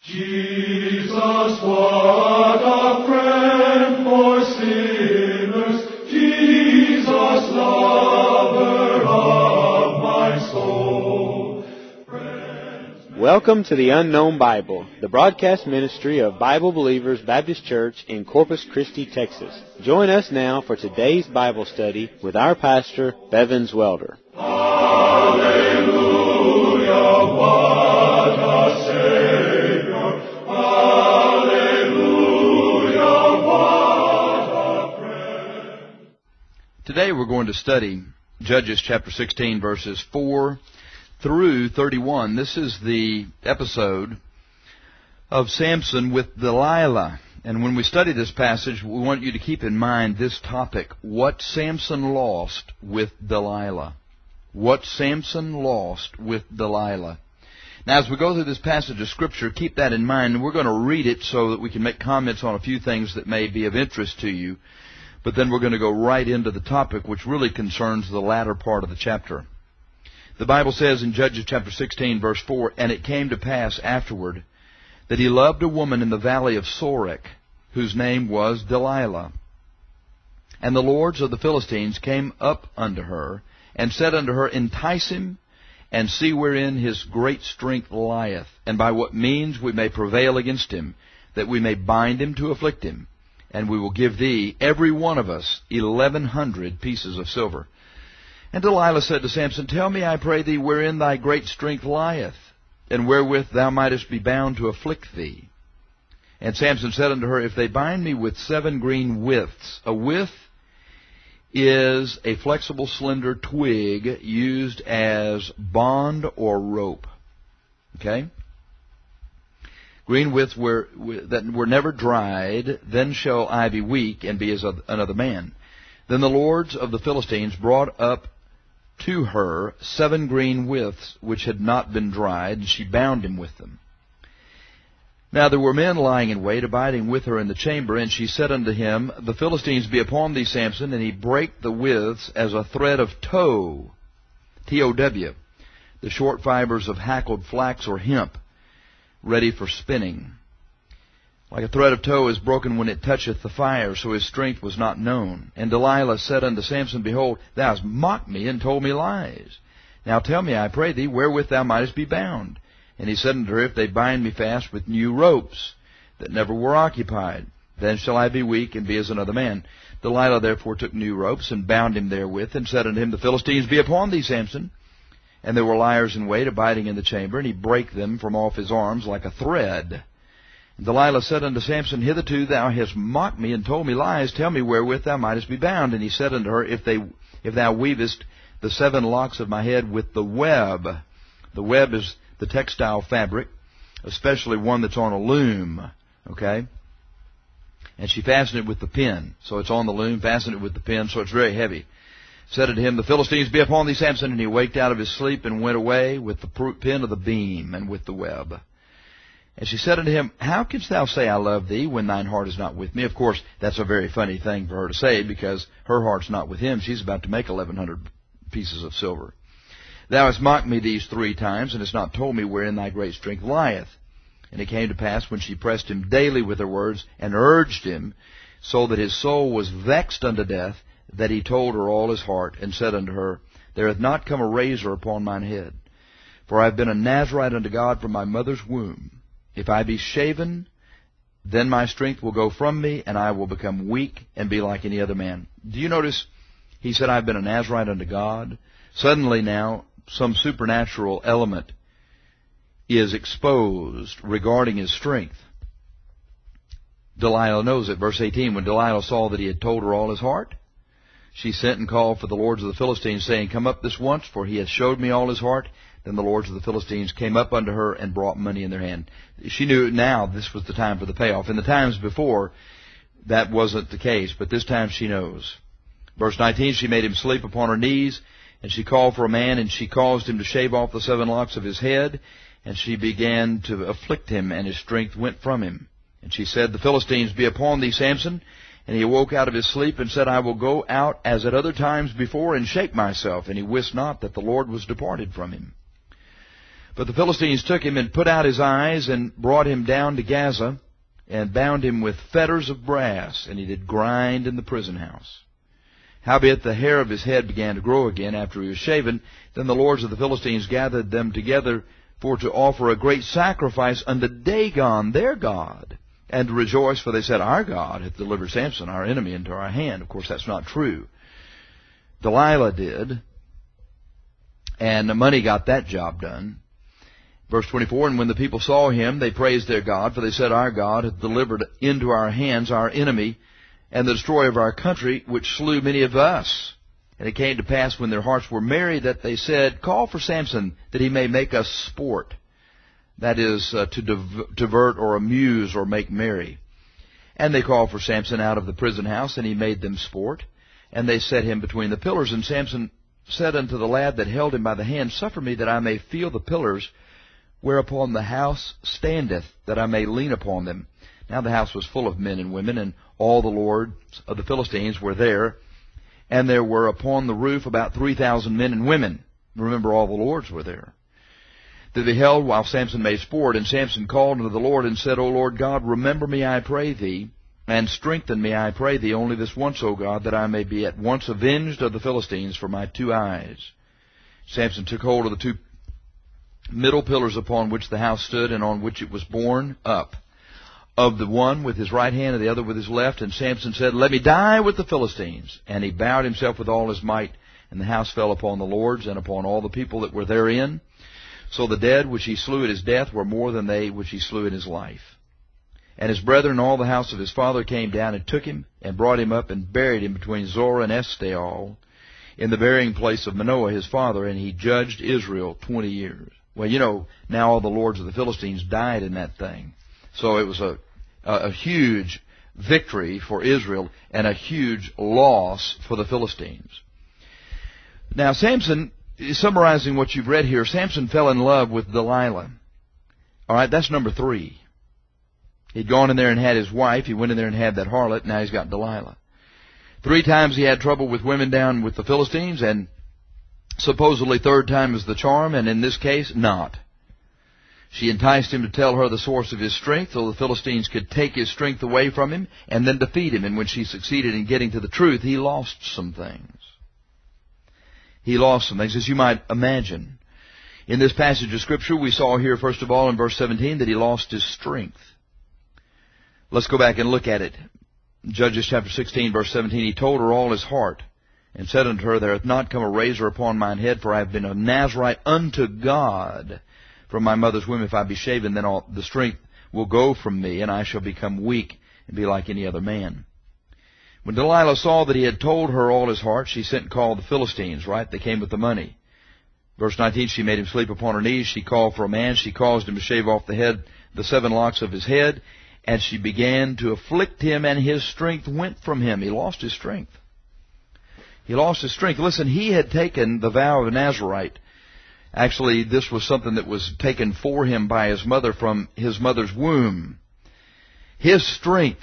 Jesus, what a friend for sinners, Jesus, lover of my soul. Welcome to the Unknown Bible, the broadcast ministry of Bible Believers Baptist Church in Corpus Christi, Texas. Join us now for today's Bible study with our pastor, Bevins Welder. Hallelujah, what a Savior. Hallelujah, what a friend. Today we're going to study Judges chapter 16, verses 4 through 31. This is the episode of Samson with Delilah. And when we study this passage, we want you to keep in mind this topic: what Samson lost with Delilah. What Samson lost with Delilah. Now, as we go through this passage of Scripture, keep that in mind. And we're going to read it so that we can make comments on a few things that may be of interest to you. But then we're going to go right into the topic, which really concerns the latter part of the chapter. The Bible says in Judges chapter 16, verse 4, "And it came to pass afterward that he loved a woman in the valley of Sorek, whose name was Delilah. And the lords of the Philistines came up unto her, and said unto her, Entice him, and see wherein his great strength lieth, and by what means we may prevail against him, that we may bind him to afflict him. And we will give thee, every one of us, 1,100 pieces of silver. And Delilah said to Samson, Tell me, I pray thee, wherein thy great strength lieth, and wherewith thou mightest be bound to afflict thee. And Samson said unto her, If they bind me with 7 green withes." A withe is a flexible, slender twig used as bond or rope. Okay? "Green withes that were never dried, then shall I be weak, and be as another man. Then the lords of the Philistines brought up to her 7 green withes, which had not been dried, and she bound him with them. Now there were men lying in wait, abiding with her in the chamber, and she said unto him, The Philistines be upon thee, Samson, and he brake the withes as a thread of tow, T-O-W, the short fibers of hackled flax or hemp, ready for spinning. Like a thread of tow is broken when it toucheth the fire, so his strength was not known. And Delilah said unto Samson, Behold, thou hast mocked me, and told me lies. Now tell me, I pray thee, wherewith thou mightest be bound. And he said unto her, If they bind me fast with new ropes, that never were occupied, then shall I be weak, and be as another man. Delilah therefore took new ropes, and bound him therewith, and said unto him, The Philistines be upon thee, Samson. And there were liers in wait, abiding in the chamber, and he brake them from off his arms like a thread. And Delilah said unto Samson, Hitherto thou hast mocked me, and told me lies. Tell me wherewith thou mightest be bound. And he said unto her, If thou weavest the 7 locks of my head with the web. The web is the textile fabric, especially one that's on a loom, okay? And she fastened it with the pin. So it's on the loom, fastened it with the pin, so it's very heavy. Said unto him, The Philistines be upon thee, Samson. And he waked out of his sleep, and went away with the pin of the beam, and with the web. And she said unto him, How canst thou say, I love thee, when thine heart is not with me? Of course, that's a very funny thing for her to say, because her heart's not with him. She's about to make 1,100 pieces of silver. Thou hast mocked me these 3 times, and hast not told me wherein thy great strength lieth. And it came to pass, when she pressed him daily with her words, and urged him, so that his soul was vexed unto death, that he told her all his heart, and said unto her, There hath not come a razor upon mine head, for I have been a Nazarite unto God from my mother's womb. If I be shaven, then my strength will go from me, and I will become weak, and be like any other man." Do you notice he said, I've been a Nazarite unto God? Suddenly now, some supernatural element is exposed regarding his strength. Delilah knows it. Verse 18, when Delilah saw that he had told her all his heart, she sent and called for the lords of the Philistines, saying, Come up this once, for he hath showed me all his heart. Then the lords of the Philistines came up unto her, and brought money in their hand. She knew now this was the time for the payoff. In the times before, that wasn't the case, but this time she knows. Verse 19, she made him sleep upon her knees, and she called for a man, and she caused him to shave off the 7 locks of his head, and she began to afflict him, and his strength went from him. And she said, The Philistines be upon thee, Samson. And he awoke out of his sleep, and said, I will go out as at other times before, and shake myself. And he wist not that the Lord was departed from him. But the Philistines took him and put out his eyes and brought him down to Gaza and bound him with fetters of brass, and he did grind in the prison house. Howbeit the hair of his head began to grow again after he was shaven. Then the lords of the Philistines gathered them together for to offer a great sacrifice unto Dagon, their god, and to rejoice, for they said, Our God hath delivered Samson, our enemy, into our hand. Of course, that's not true. Delilah did, and the money got that job done. Verse 24, And when the people saw him, they praised their God, for they said, Our God hath delivered into our hands our enemy, and the destroyer of our country, which slew many of us. And it came to pass, when their hearts were merry, that they said, Call for Samson, that he may make us sport. That is, to divert or amuse or make merry. And they called for Samson out of the prison house, and he made them sport. And they set him between the pillars. And Samson said unto the lad that held him by the hand, Suffer me that I may feel the pillars whereupon the house standeth, that I may lean upon them. Now the house was full of men and women, and all the lords of the Philistines were there. And there were upon the roof about 3,000 men and women. Remember, all the lords were there. They beheld while Samson made sport. And Samson called unto the Lord and said, O Lord God, remember me, I pray thee, and strengthen me, I pray thee, only this once, O God, that I may be at once avenged of the Philistines for my 2 eyes. Samson took hold of the 2 middle pillars upon which the house stood, and on which it was borne up, of the one with his right hand and the other with his left. And Samson said, Let me die with the Philistines. And he bowed himself with all his might, and the house fell upon the lords and upon all the people that were therein. So the dead which he slew at his death were more than they which he slew in his life. And his brethren and all the house of his father came down and took him, and brought him up, and buried him between Zorah and Eshtaol, in the burying place of Manoah his father, and he judged Israel 20 years. Well, you know, now all the lords of the Philistines died in that thing. So it was a huge victory for Israel and a huge loss for the Philistines. Now, Samson, summarizing what you've read here, Samson fell in love with Delilah. All right, that's number 3. He'd gone in there and had his wife. He went in there and had that harlot. Now he's got Delilah. 3 times he had trouble with women down with the Philistines, and supposedly 3rd time is the charm, and in this case, not. She enticed him to tell her the source of his strength, so the Philistines could take his strength away from him and then defeat him. And when she succeeded in getting to the truth, he lost some things. He lost some things, as you might imagine. In this passage of Scripture, we saw here, first of all, in verse 17, that he lost his strength. Let's go back and look at it. Judges chapter 16, verse 17, He told her all his heart, and said unto her, There hath not come a razor upon mine head, for I have been a Nazarite unto God. From my mother's womb, if I be shaven, then all the strength will go from me, and I shall become weak and be like any other man. When Delilah saw that he had told her all his heart, she sent and called the Philistines, right? They came with the money. Verse 19, she made him sleep upon her knees. She called for a man. She caused him to shave off the 7 locks of his head. And she began to afflict him, and his strength went from him. He lost his strength. He lost his strength. Listen, he had taken the vow of a Nazarite. Actually, this was something that was taken for him by his mother from his mother's womb. His strength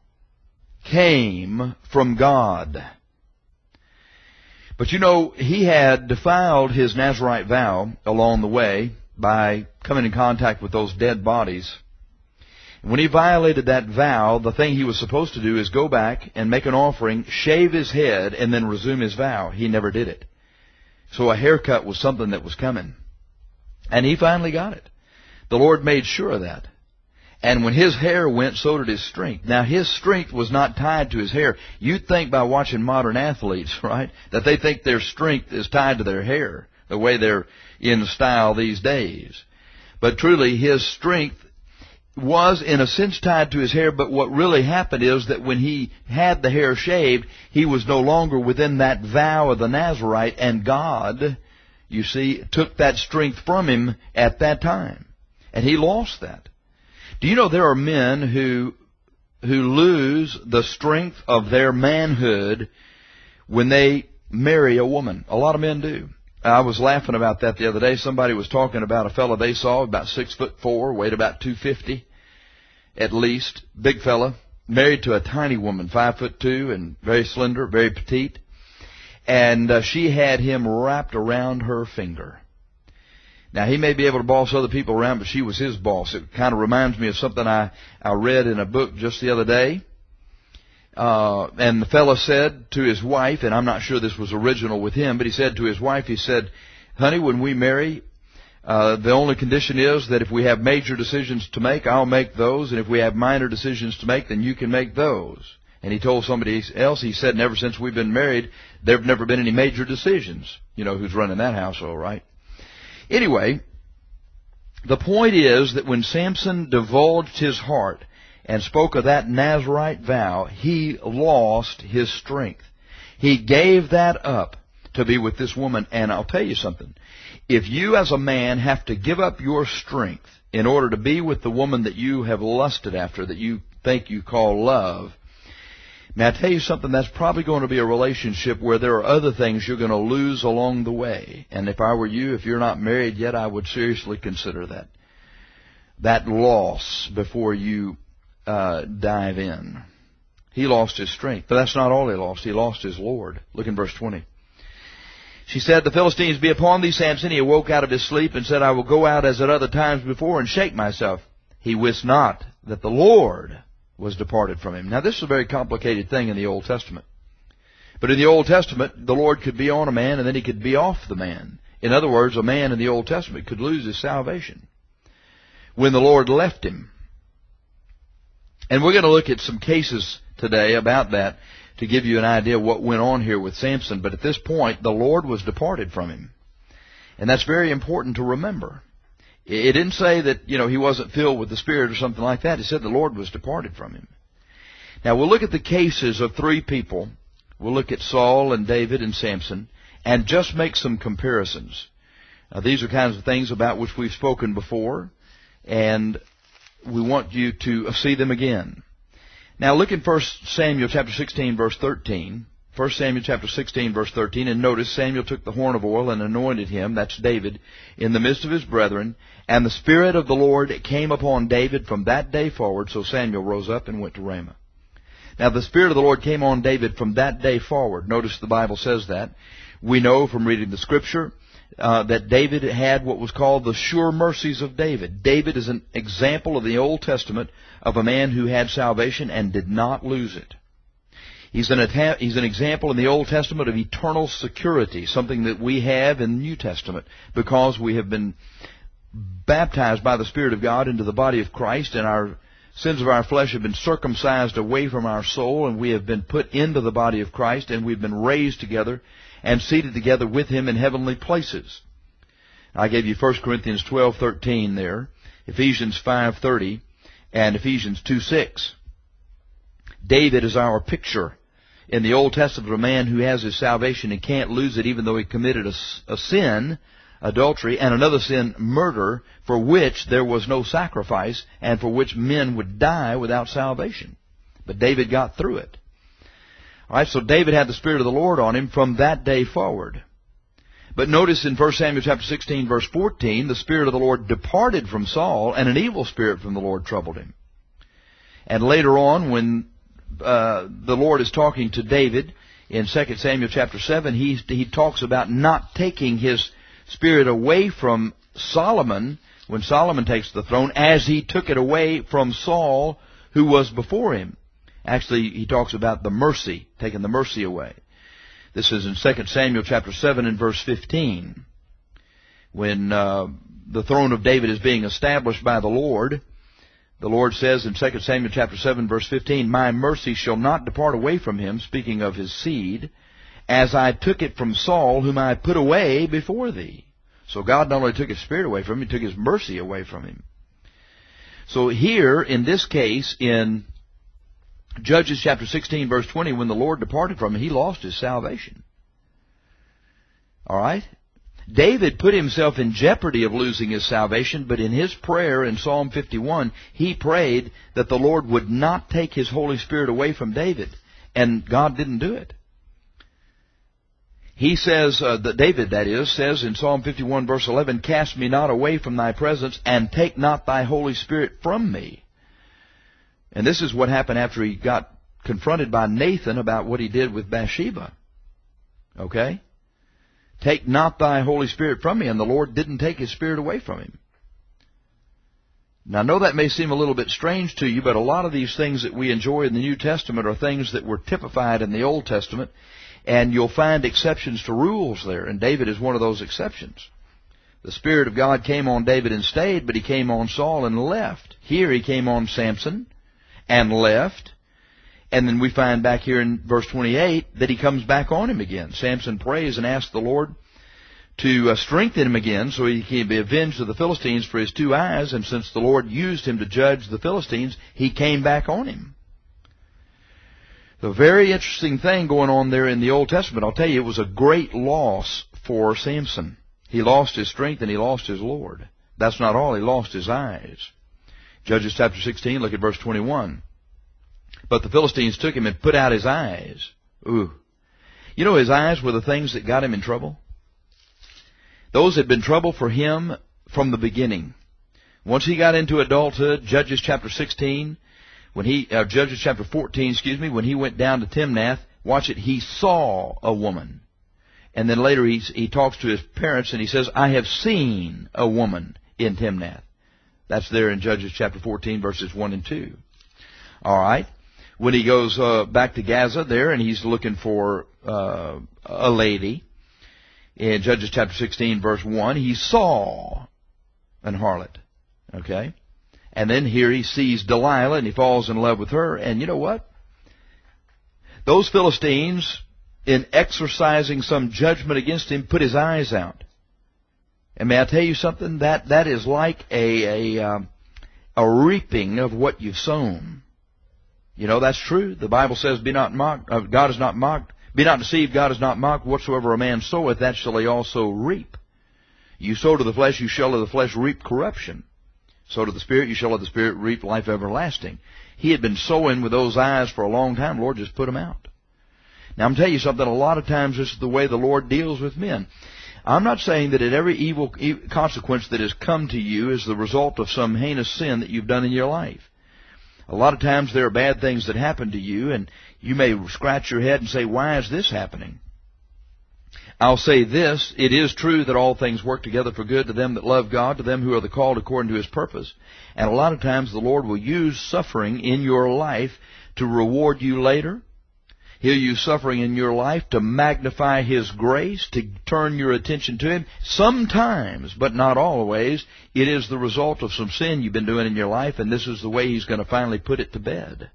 came from God. But you know, he had defiled his Nazarite vow along the way by coming in contact with those dead bodies. When he violated that vow, the thing he was supposed to do is go back and make an offering, shave his head, and then resume his vow. He never did it. So a haircut was something that was coming. And he finally got it. The Lord made sure of that. And when his hair went, so did his strength. Now, his strength was not tied to his hair. You'd think by watching modern athletes, right, that they think their strength is tied to their hair, the way they're in style these days. But truly, his strength was in a sense tied to his hair, but what really happened is that when he had the hair shaved, he was no longer within that vow of the Nazarite, and God, you see, took that strength from him at that time. And he lost that. Do you know there are men who lose the strength of their manhood when they marry a woman? A lot of men do. I was laughing about that the other day. Somebody was talking about a fellow they saw, about 6'4", weighed about 250 at least, big fella, married to a tiny woman, 5'2", and very slender, very petite. And she had him wrapped around her finger. Now, he may be able to boss other people around, but she was his boss. It kind of reminds me of something I read in a book just the other day. And the fellow said to his wife, and I'm not sure this was original with him, but he said to his wife, he said, "Honey, when we marry, the only condition is that if we have major decisions to make, I'll make those, and if we have minor decisions to make, then you can make those." And he told somebody else, he said, "And ever since we've been married, there have never been any major decisions." You know who's running that household, right? Anyway, the point is that when Samson divulged his heart and spoke of that Nazirite vow, he lost his strength. He gave that up to be with this woman. And I'll tell you something. If you as a man have to give up your strength in order to be with the woman that you have lusted after, that you think you call love, may I tell you something, that's probably going to be a relationship where there are other things you're going to lose along the way. And if I were you, if you're not married yet, I would seriously consider that loss before you dive in. He lost his strength. But that's not all he lost. He lost his Lord. Look in verse 20. She said, "The Philistines be upon thee, Samson." He awoke out of his sleep and said, "I will go out as at other times before and shake myself." He wist not that the Lord was departed from him. Now, this is a very complicated thing in the Old Testament. But in the Old Testament, the Lord could be on a man and then he could be off the man. In other words, a man in the Old Testament could lose his salvation when the Lord left him. And we're going to look at some cases today about that to give you an idea of what went on here with Samson. But at this point, the Lord was departed from him. And that's very important to remember. It didn't say that, he wasn't filled with the Spirit or something like that. It said the Lord was departed from him. Now, we'll look at the cases of three people. We'll look at Saul and David and Samson and just make some comparisons. These are kinds of things about which we've spoken before, and we want you to see them again. Now, look in 1 Samuel chapter 16, verse 13. 1 Samuel chapter 16, verse 13, and notice Samuel took the horn of oil and anointed him, that's David, in the midst of his brethren, and the Spirit of the Lord came upon David from that day forward, so Samuel rose up and went to Ramah. Now, the Spirit of the Lord came on David from that day forward. Notice the Bible says that. We know from reading the Scripture that David had what was called the sure mercies of David. David is an example of the Old Testament of a man who had salvation and did not lose it. He's an example in the Old Testament of eternal security, something that we have in the New Testament because we have been baptized by the Spirit of God into the body of Christ, and our sins of our flesh have been circumcised away from our soul, and we have been put into the body of Christ, and we've been raised together and seated together with Him in heavenly places. I gave you 1 Corinthians 12:13 there, Ephesians 5:30, and Ephesians 2:6. David is our picture in the Old Testament of a man who has his salvation and can't lose it even though he committed a sin, adultery, and another sin, murder, for which there was no sacrifice and for which men would die without salvation. But David got through it. All right, so David had the Spirit of the Lord on him from that day forward. But notice in 1 Samuel chapter 16, verse 14, the Spirit of the Lord departed from Saul, and an evil spirit from the Lord troubled him. And later on, when the Lord is talking to David in 2 Samuel chapter 7, he talks about not taking His Spirit away from Solomon when Solomon takes the throne, as He took it away from Saul who was before him. Actually, he talks about the mercy, taking the mercy away. This is in 2 Samuel chapter 7 and verse 15. When the throne of David is being established by the Lord says in 2 Samuel chapter 7 verse 15, "My mercy shall not depart away from him," speaking of his seed, "as I took it from Saul, whom I put away before thee." So God not only took His Spirit away from him, He took His mercy away from him. So here, in this case, in Judges chapter 16, verse 20, when the Lord departed from him, he lost his salvation. All right? David put himself in jeopardy of losing his salvation, but in his prayer in Psalm 51, he prayed that the Lord would not take His Holy Spirit away from David, and God didn't do it. He says, David, that is, says in Psalm 51, verse 11, "Cast me not away from Thy presence, and take not Thy Holy Spirit from me." And this is what happened after he got confronted by Nathan about what he did with Bathsheba. Okay? Take not thy Holy Spirit from me. And the Lord didn't take His Spirit away from him. Now, I know that may seem a little bit strange to you, but a lot of these things that we enjoy in the New Testament are things that were typified in the Old Testament, and you'll find exceptions to rules there, and David is one of those exceptions. The Spirit of God came on David and stayed, but He came on Saul and left. Here He came on Samson and left, and then we find back here in verse 28 that He comes back on him again. Samson prays and asks the Lord to strengthen him again so he can be avenged of the Philistines for his 2 eyes, and since the Lord used him to judge the Philistines, He came back on him. The very interesting thing going on there in the Old Testament, I'll tell you, it was a great loss for Samson. He lost his strength and he lost his Lord. That's not all, he lost his eyes. Judges chapter 16, look at verse 21. But the Philistines took him and put out his eyes. Ooh. You know, his eyes were the things that got him in trouble. Those had been trouble for him from the beginning. Once he got into adulthood, Judges chapter 16, Judges chapter 14, when he went down to Timnath, watch it, he saw a woman. And then later he talks to his parents and he says, I have seen a woman in Timnath. That's there in Judges chapter 14, verses 1 and 2. All right. When he goes back to Gaza there and he's looking for a lady, in Judges chapter 16, verse 1, he saw an harlot. Okay? And then here he sees Delilah and he falls in love with her. And you know what? Those Philistines, in exercising some judgment against him, put his eyes out. And may I tell you something? That is like a reaping of what you've sown. You know, that's true. The Bible says, be not mocked. God is not mocked. Be not deceived, God is not mocked. Whatsoever a man soweth, that shall he also reap. You sow to the flesh, you shall of the flesh reap corruption. Sow to the Spirit, you shall of the Spirit reap life everlasting. He had been sowing with those eyes for a long time. The Lord just put them out. Now, I'm telling you something. A lot of times this is the way the Lord deals with men. I'm not saying that every evil consequence that has come to you is the result of some heinous sin that you've done in your life. A lot of times there are bad things that happen to you, and you may scratch your head and say, why is this happening? I'll say this, it is true that all things work together for good to them that love God, to them who are the called according to His purpose. And a lot of times the Lord will use suffering in your life to reward you later. He'll use suffering in your life to magnify His grace, to turn your attention to Him. Sometimes, but not always, it is the result of some sin you've been doing in your life, and this is the way He's going to finally put it to bed.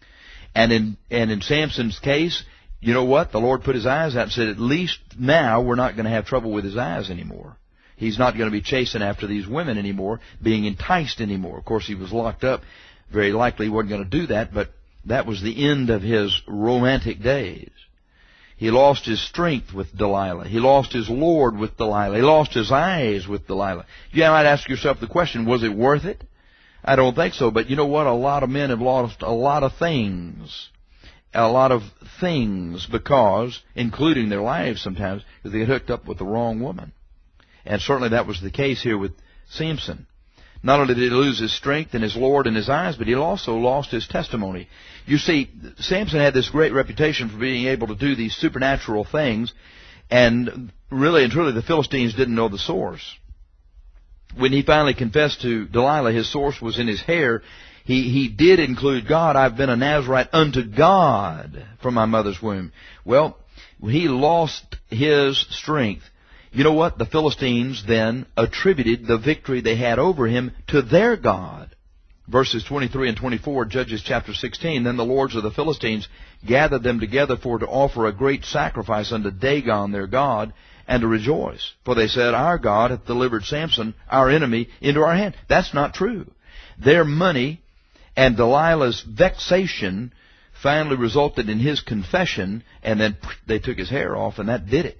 And in Samson's case, you know what? The Lord put His eyes out and said, at least now we're not going to have trouble with his eyes anymore. He's not going to be chasing after these women anymore, being enticed anymore. Of course, he was locked up. Very likely he wasn't going to do that, but that was the end of his romantic days. He lost his strength with Delilah. He lost his Lord with Delilah. He lost his eyes with Delilah. You might ask yourself the question, was it worth it? I don't think so, but you know what? A lot of men have lost a lot of things. A lot of things because, including their lives sometimes, because they get hooked up with the wrong woman. And certainly that was the case here with Samson. Not only did he lose his strength and his Lord and his eyes, but he also lost his testimony. You see, Samson had this great reputation for being able to do these supernatural things, and really and truly the Philistines didn't know the source. When he finally confessed to Delilah, his source was in his hair. He did include God. I've been a Nazarite unto God from my mother's womb. Well, when he lost his strength, you know what? The Philistines then attributed the victory they had over him to their God. Verses 23 and 24, Judges chapter 16, then the lords of the Philistines gathered them together for to offer a great sacrifice unto Dagon their God, and to rejoice. For they said, our God hath delivered Samson, our enemy, into our hand. That's not true. Their money and Delilah's vexation finally resulted in his confession, and then they took his hair off, and that did it.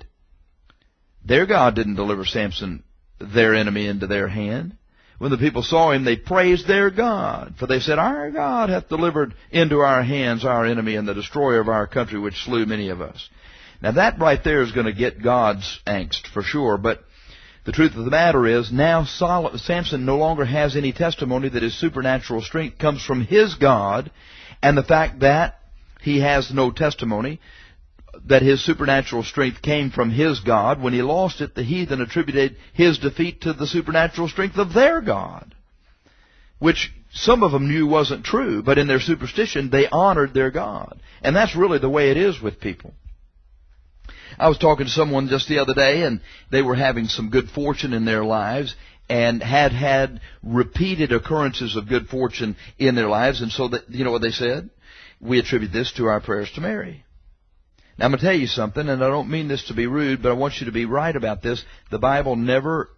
Their God didn't deliver Samson, their enemy, into their hand. When the people saw him, they praised their God. For they said, our God hath delivered into our hands our enemy and the destroyer of our country, which slew many of us. Now that right there is going to get God's angst for sure. But the truth of the matter is, now Samson no longer has any testimony that his supernatural strength comes from his God. And the fact that he has no testimony that his supernatural strength came from his God. When he lost it, the heathen attributed his defeat to the supernatural strength of their God, which some of them knew wasn't true, but in their superstition, they honored their God. And that's really the way it is with people. I was talking to someone just the other day, and they were having some good fortune in their lives, and had repeated occurrences of good fortune in their lives. And so, you know what they said? We attribute this to our prayers to Mary. Now, I'm going to tell you something, and I don't mean this to be rude, but I want you to be right about this. The Bible never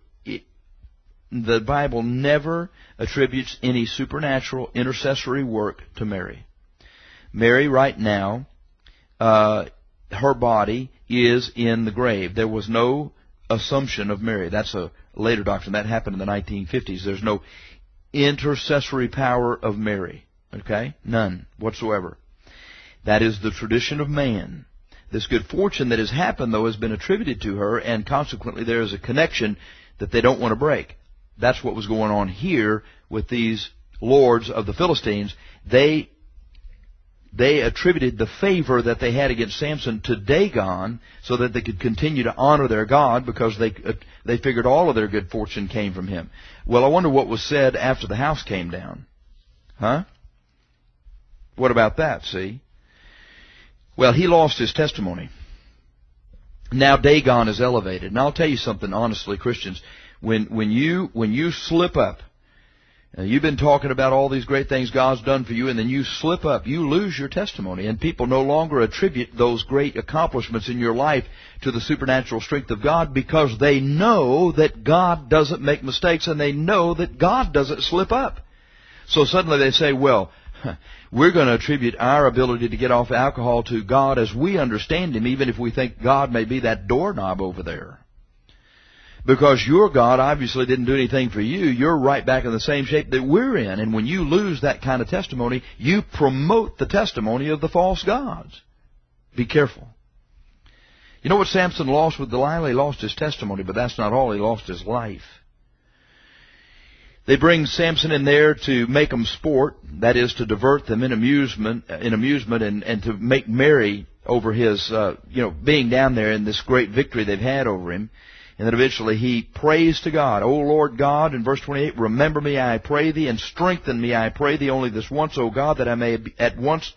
attributes any supernatural intercessory work to Mary. Mary, right now, her body is in the grave. There was no assumption of Mary. That's a later doctrine. That happened in the 1950s. There's no intercessory power of Mary. Okay? None whatsoever. That is the tradition of man. This good fortune that has happened, though, has been attributed to her, and consequently there is a connection that they don't want to break. That's what was going on here with these lords of the Philistines. They attributed the favor that they had against Samson to Dagon so that they could continue to honor their God, because they figured all of their good fortune came from him. Well, I wonder what was said after the house came down. Huh? What about that, see? Well, he lost his testimony. Now Dagon is elevated. And I'll tell you something honestly, Christians. When you slip up, you've been talking about all these great things God's done for you, and then you slip up, you lose your testimony. And people no longer attribute those great accomplishments in your life to the supernatural strength of God, because they know that God doesn't make mistakes, and they know that God doesn't slip up. So suddenly they say, well, we're going to attribute our ability to get off alcohol to God as we understand Him, even if we think God may be that doorknob over there. Because your God obviously didn't do anything for you. You're right back in the same shape that we're in. And when you lose that kind of testimony, you promote the testimony of the false gods. Be careful. You know what Samson lost with Delilah? He lost his testimony, but that's not all. He lost his life. They bring Samson in there to make them sport, that is, to divert them in amusement, and to make merry over his, being down there in this great victory they've had over him. And then eventually he prays to God. O Lord God, in verse 28, remember me, I pray thee, and strengthen me, I pray thee, only this once, O God, that I may be at once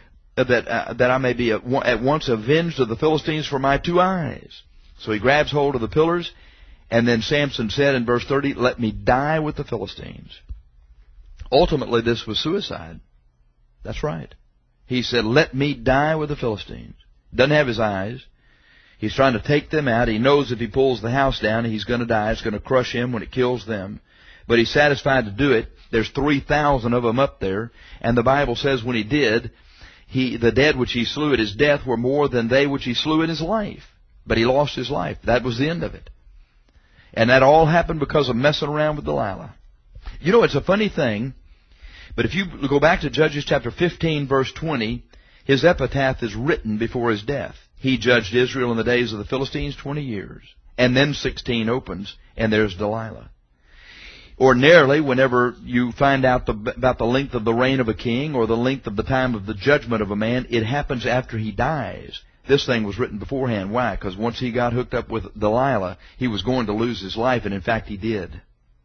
avenged of the Philistines for my two eyes. So he grabs hold of the pillars. And then Samson said in verse 30, let me die with the Philistines. Ultimately, this was suicide. That's right. He said, let me die with the Philistines. Doesn't have his eyes. He's trying to take them out. He knows if he pulls the house down, he's going to die. It's going to crush him when it kills them. But he's satisfied to do it. There's 3,000 of them up there. And the Bible says when he did, the dead which he slew at his death were more than they which he slew in his life. But he lost his life. That was the end of it. And that all happened because of messing around with Delilah. You know, it's a funny thing, but if you go back to Judges chapter 15, verse 20, his epitaph is written before his death. He judged Israel in the days of the Philistines 20 years. And then 16 opens, and there's Delilah. Ordinarily, whenever you find out about the length of the reign of a king or the length of the time of the judgment of a man, it happens after he dies. This thing was written beforehand. Why? Because once he got hooked up with Delilah, he was going to lose his life, and in fact he did.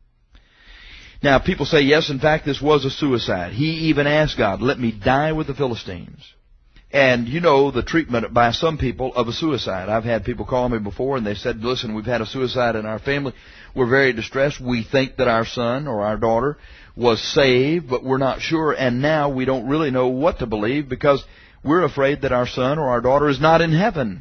Now, people say, yes, in fact, this was a suicide. He even asked God, let me die with the Philistines. And you know the treatment by some people of a suicide. I've had people call me before, and they said, listen, we've had a suicide in our family. We're very distressed. We think that our son or our daughter was saved, but we're not sure, and now we don't really know what to believe because we're afraid that our son or our daughter is not in heaven.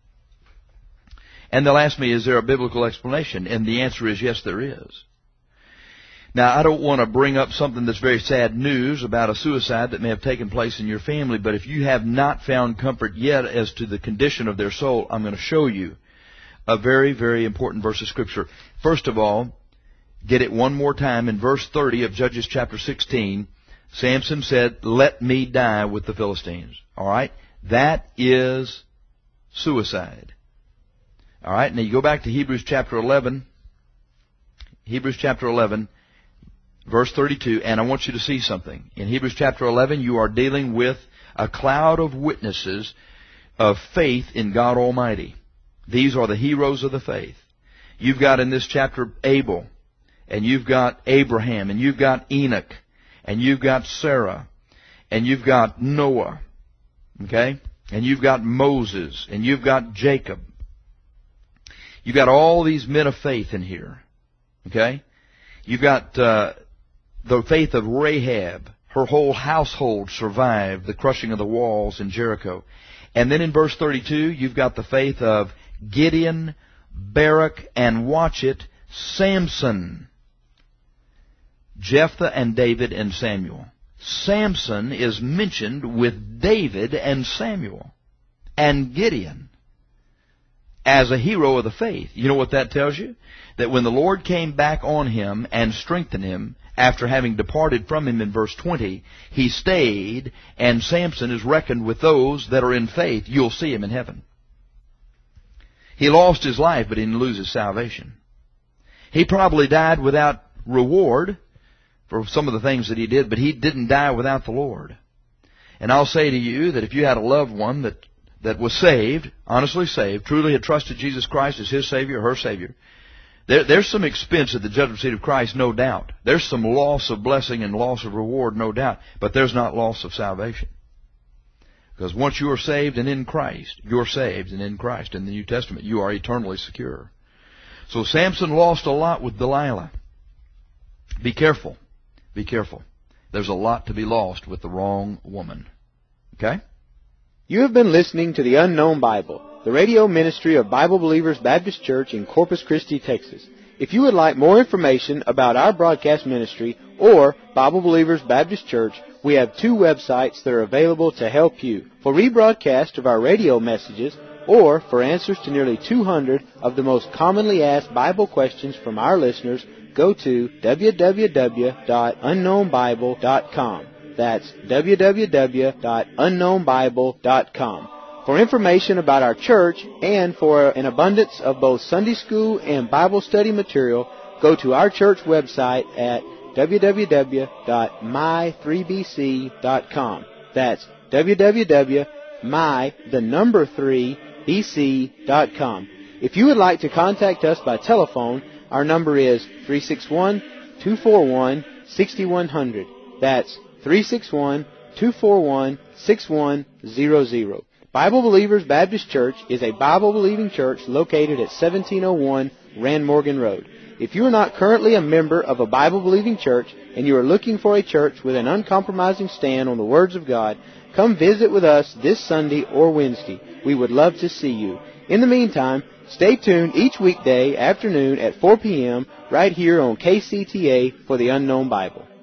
And they'll ask me, is there a biblical explanation? And the answer is, yes, there is. Now, I don't want to bring up something that's very sad news about a suicide that may have taken place in your family, but if you have not found comfort yet as to the condition of their soul, I'm going to show you a very, very important verse of Scripture. First of all, get it one more time in verse 30 of Judges chapter 16. Samson said, let me die with the Philistines. All right? That is suicide. All right? Now you go back to Hebrews chapter 11. Hebrews chapter 11, verse 32, and I want you to see something. In Hebrews chapter 11, you are dealing with a cloud of witnesses of faith in God Almighty. These are the heroes of the faith. You've got in this chapter Abel, and you've got Abraham, and you've got Enoch, and you've got Sarah, and you've got Noah, okay? And you've got Moses, and you've got Jacob. You've got all these men of faith in here, okay? You've got the faith of Rahab. Her whole household survived the crushing of the walls in Jericho. And then in verse 32, you've got the faith of Gideon, Barak, and watch it, Samson. Jephthah and David and Samuel. Samson is mentioned with David and Samuel and Gideon as a hero of the faith. You know what that tells you? That when the Lord came back on him and strengthened him after having departed from him in verse 20, he stayed, and Samson is reckoned with those that are in faith. You'll see him in heaven. He lost his life, but he didn't lose his salvation. He probably died without reward for some of the things that he did, but he didn't die without the Lord. And I'll say to you that if you had a loved one that was saved, honestly saved, truly had trusted Jesus Christ as his Savior or her Savior, there's some expense at the judgment seat of Christ, no doubt. There's some loss of blessing and loss of reward, no doubt. But there's not loss of salvation. Because once you are saved and in Christ, you're saved and in Christ. In the New Testament, you are eternally secure. So Samson lost a lot with Delilah. Be careful. Be careful. There's a lot to be lost with the wrong woman. Okay? You have been listening to the Unknown Bible, the radio ministry of Bible Believers Baptist Church in Corpus Christi, Texas. If you would like more information about our broadcast ministry or Bible Believers Baptist Church, we have 2 websites that are available to help you. For rebroadcast of our radio messages or for answers to nearly 200 of the most commonly asked Bible questions from our listeners, go to www.unknownbible.com. That's www.unknownbible.com. For information about our church and for an abundance of both Sunday school and Bible study material, go to our church website at www.my3bc.com. That's www.my3bc.com. If you would like to contact us by telephone, our number is 361-241-6100. That's 361-241-6100. Bible Believers Baptist Church is a Bible-believing church located at 1701 Rand Morgan Road. If you are not currently a member of a Bible-believing church and you are looking for a church with an uncompromising stand on the words of God, come visit with us this Sunday or Wednesday. We would love to see you. In the meantime, stay tuned each weekday afternoon at 4 p.m. right here on KCTA for the Unknown Bible.